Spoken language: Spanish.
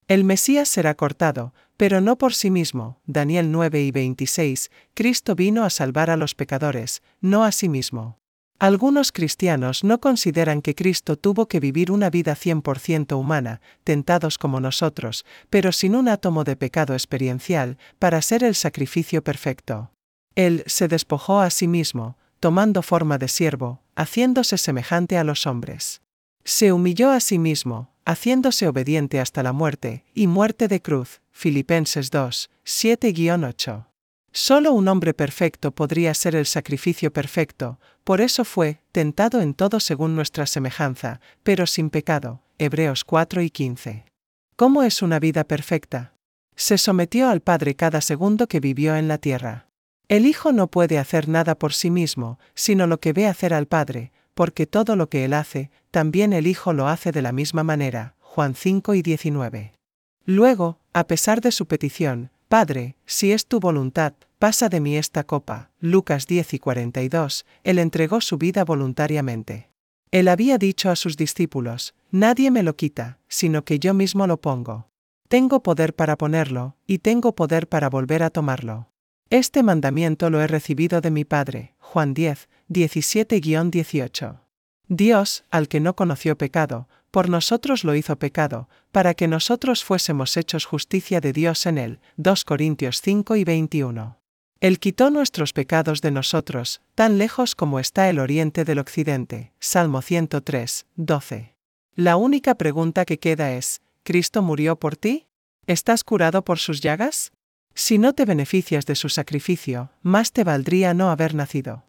El Mesías será cortado, pero no por sí mismo. Daniel 9:26, Cristo vino a salvar a los pecadores, no a sí mismo. Algunos cristianos no consideran que Cristo tuvo que vivir una vida 100% humana, tentados como nosotros, pero sin un átomo de pecado experiencial, para ser el sacrificio perfecto. Él se despojó a sí mismo, tomando forma de siervo, haciéndose semejante a los hombres. Se humilló a sí mismo, haciéndose obediente hasta la muerte, y muerte de cruz. Filipenses 2, 7-8. Solo un hombre perfecto podría ser el sacrificio perfecto, por eso fue tentado en todo según nuestra semejanza, pero sin pecado. Hebreos 4:15. ¿Cómo es una vida perfecta? Se sometió al Padre cada segundo que vivió en la tierra. El Hijo no puede hacer nada por sí mismo, sino lo que ve hacer al Padre, porque todo lo que Él hace, también el Hijo lo hace de la misma manera. Juan 5:19. Luego, a pesar de su petición, Padre, si es tu voluntad, pasa de mí esta copa. Lucas 10:42, Él entregó su vida voluntariamente. Él había dicho a sus discípulos, nadie me lo quita, sino que yo mismo lo pongo. Tengo poder para ponerlo, y tengo poder para volver a tomarlo. Este mandamiento lo he recibido de mi Padre. Juan 10, 17-18. Dios, al que no conoció pecado, por nosotros lo hizo pecado, para que nosotros fuésemos hechos justicia de Dios en él. 2 Corintios 5:21. Él quitó nuestros pecados de nosotros, tan lejos como está el oriente del occidente. Salmo 103, 12. La única pregunta que queda es, ¿Cristo murió por ti? ¿Estás curado por sus llagas? Si no te beneficias de su sacrificio, más te valdría no haber nacido.